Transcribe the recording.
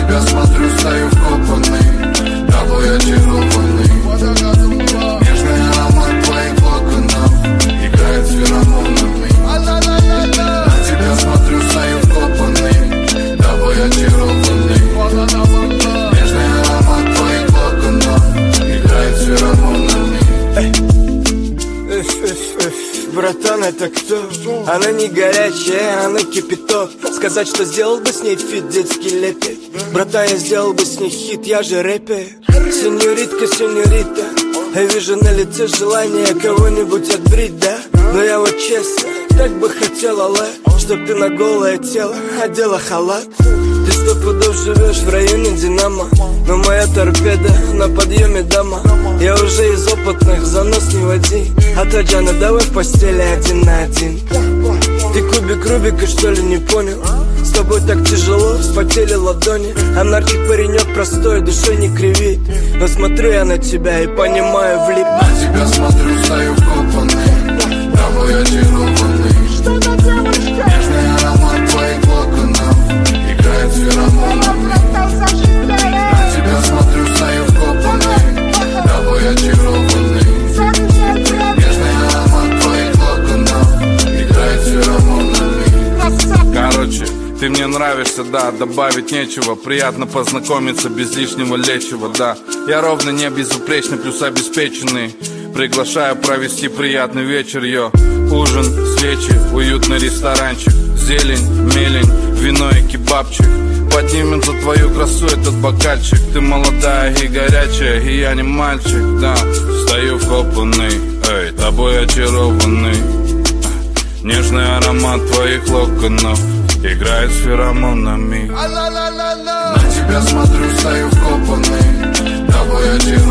тебя смотрю, стою вкопанный, тобой очарованный. Нежный аромат твоих локонов играет с феромонами. На тебя смотрю, стою вкопанный, тобой очарованный. Нежный аромат твоих локонов играет с феромонами. Братан, это кто? Она не горячая, она кипяток. Сказать, что сделал бы с ней фит, детский лепет. Брата, я сделал бы с ней хит, я же рэпер. Сеньоритка, сеньорита, я вижу на лице желание кого-нибудь отбрить, да? Но я вот честно, так бы хотела, чтоб ты на голое тело одела халат. Ты 100 пудов живешь в районе Динамо, но моя торпеда на подъеме, дама. Я уже из опытных, занос не води. А Таджана, давай в постели 1 на 1. Ты кубик Рубика, что ли, не понял? С тобой так тяжело, вспотели ладони. А нарчик паренек простой, душой не кривит. Но смотрю я на тебя и понимаю, влип. На тебя смотрю, стою вкопанный, тобой очарованный. Нежный аромат твоих локонов играет с феромонами. На тебя смотрю, стою вкопанный, тобой очарованный. Нежный аромат твоих локонов играет с феромонами. Короче, ты мне нравишься, да, добавить нечего. Приятно познакомиться без лишнего лечива, да. Я ровно не безупречный, плюс обеспеченный. Приглашаю провести приятный вечер, йо. Ужин, свечи, уютный ресторанчик. Зелень, мелень, вино и кебабчик. Поднимем за твою красу этот бокальчик. Ты молодая и горячая, и я не мальчик, да. Стою вкопанный, эй, тобой очарованный. Нежный аромат твоих локонов играет с феромонами. На тебя смотрю, стою вкопанный, тобой очарованный.